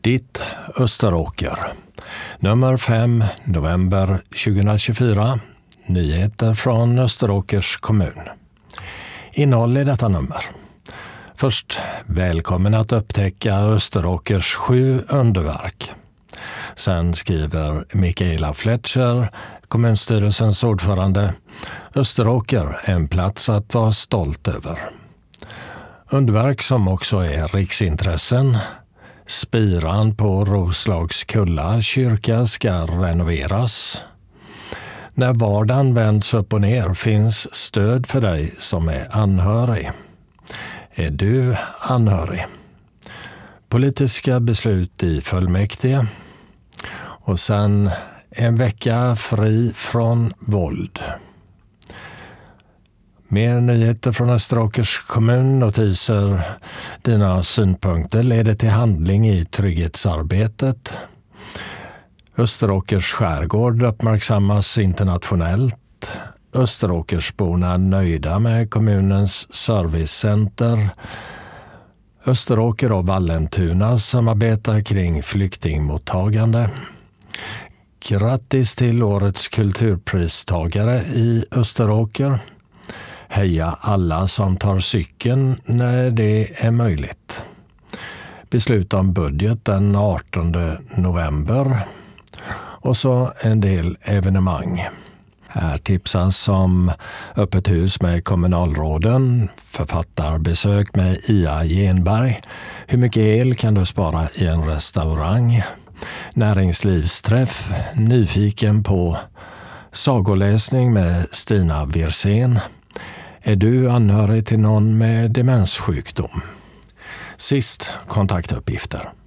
Ditt Österåker. Nummer 5, november 2024. Nyheter från Österåkers kommun. Innehåll i detta nummer. Först, välkommen att upptäcka Österåkers 7 underverk. Sen skriver Mikaela Fletcher, kommunstyrelsens ordförande, Österåker, en plats att vara stolt över. Underverk som också är riksintressen. Spiran på Roslagskulla kyrka ska renoveras. När vardagen vänds upp och ner finns stöd för dig som är anhörig. Är du anhörig? Politiska beslut i fullmäktige. Och sen en vecka fri från våld. Mer nyheter från Österåkers kommun, notiser. Dina synpunkter leder till handling i trygghetsarbetet. Österåkers skärgård uppmärksammas internationellt. Österåkersborna nöjda med kommunens servicecenter. Österåker och Vallentuna samarbetar kring flyktingmottagande. Grattis till årets kulturpristagare i Österåker. Heja alla som tar cykeln när det är möjligt. Beslut om budget den 18 november. Och så en del evenemang. Här tipsas om öppet hus med kommunalråden, författarbesök med Ia Genberg, hur mycket el kan du spara i en restaurang, näringslivsträff, nyfiken på sagoläsning med Stina Wirsén. Är du anhörig till någon med demenssjukdom? Sist kontaktuppgifter.